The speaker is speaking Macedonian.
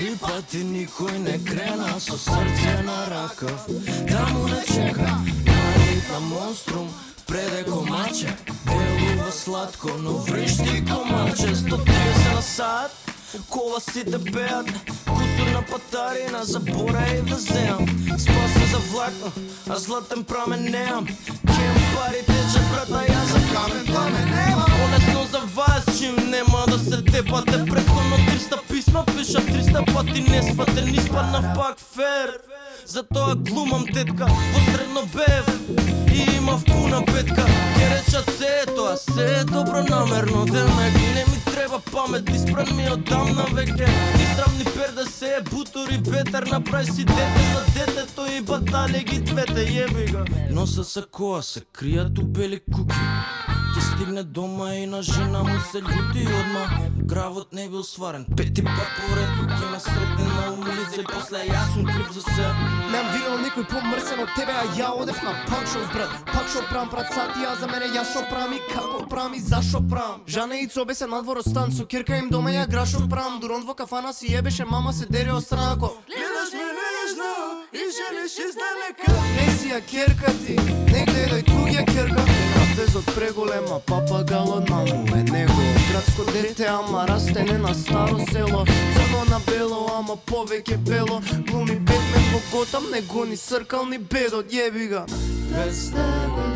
Три пати никој не крена со срце на ракав. Да му не чека на монструм преде комаче. Делува сладко, но вришти комаче. 130 на сат, коласите пеат. Кусур на патарина, заборај да земам. Спасен за влак, а златен прамен неам. Кем пари течат, брат, а ја за камен пламен немам. Полесно за вас, чим нема да се тепате. Предходно 300 писма пишав 300 пати. Не спате, ни спаднав пак фер. Затоа глумам тетка во средно бев и имав пуна петка. Ке речат се е тоа, се е добронамерно. Демек не ми треба памет, испран ми одамна веќе. Ни срам ни перде се е бутур и ветер. Направи си дете за детето и батале ги двете, јеби га. Носа се коа, се кријат у бели куки. Ти стигне дома и на жена му се љути одма. Гравот не бил сварен, пети пат поред. Ке ме сретне на улица и после јас сум крив за се. Нем видел никој помрсен од тебе, а ја одев на пак шоу брат. Пак шо прам, брат, сати, а за мене ја шо прам и како прам и зашо прам. Жана и цобе се надвор остан, со кирка им дома ја грашо прам. Дурон во кафана си јебеше, мама се дере од страна. Гледаш ме нежно и желиш издалека. Не си ја керка ти, не гледај туѓа керка. Кафезот преголема, папагал од маму е него. Градско дете, ама растене на старо село. Црно на бело, ама повеќе бело. Глуми Бетмен во Готам, не го ни сркал ни бедот, јеби га. Без тебе